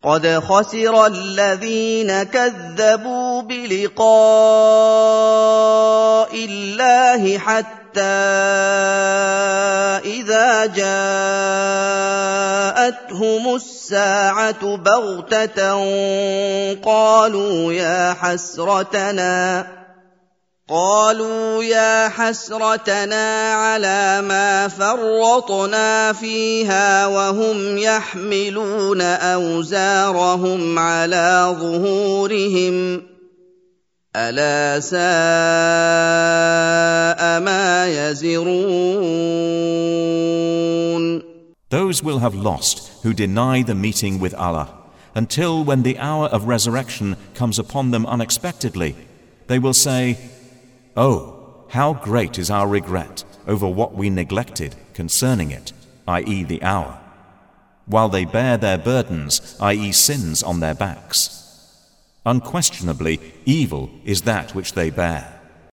قد خسر الذين كذبوا بلقاء الله حتى إذا جاءتهم الساعة بغتة قالوا يا حسرتنا على ما فرطنا فيها وهم يحملون أوزارهم على ظهورهم ألا ساء ما يزرون. Those will have lost who deny the meeting with Allah, until when the hour of resurrection comes upon them unexpectedly, they will say, "Oh, how great is our regret over what we neglected concerning it, i.e. the hour," while they bear their burdens, i.e. sins on their backs. Unquestionably, evil is that which they bear.